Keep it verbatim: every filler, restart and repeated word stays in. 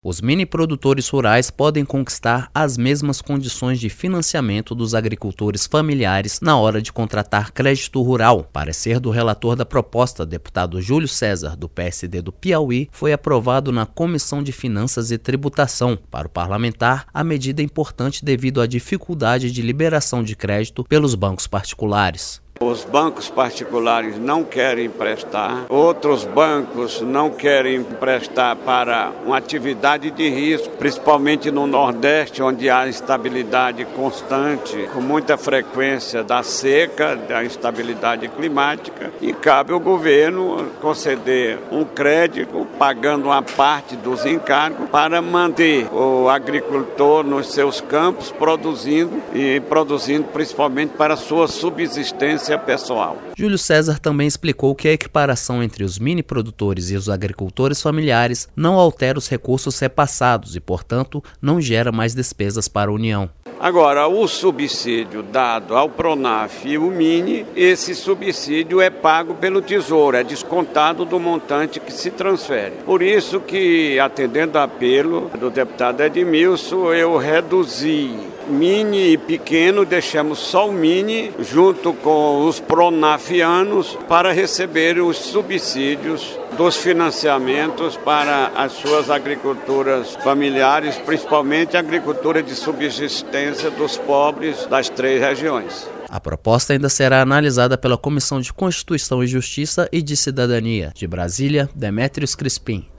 Os mini produtores rurais podem conquistar as mesmas condições de financiamento dos agricultores familiares na hora de contratar crédito rural. Parecer do relator da proposta, deputado Júlio César, do P S D do Piauí, foi aprovado na Comissão de Finanças e Tributação. Para o parlamentar, a medida é importante devido à dificuldade de liberação de crédito pelos bancos particulares. Os bancos particulares não querem emprestar, outros bancos não querem emprestar para uma atividade de risco, principalmente no Nordeste, onde há instabilidade constante, com muita frequência da seca, da instabilidade climática, e cabe ao governo conceder um crédito, pagando uma parte dos encargos, para manter o agricultor nos seus campos produzindo, e produzindo principalmente para a sua subsistência pessoal. Júlio César também explicou que a equiparação entre os mini produtores e os agricultores familiares não altera os recursos repassados e, portanto, não gera mais despesas para a União. Agora, o subsídio dado ao Pronaf e o Mini, esse subsídio é pago pelo Tesouro, é descontado do montante que se transfere. Por isso que, atendendo ao apelo do deputado Edmilson, eu reduzi Mini e pequeno, deixamos só o Mini junto com os pronafianos para receber os subsídios dos financiamentos para as suas agriculturas familiares, principalmente a agricultura de subsistência dos pobres das três regiões. A proposta ainda será analisada pela Comissão de Constituição e Justiça e de Cidadania. De Brasília, Demétrios Crispim.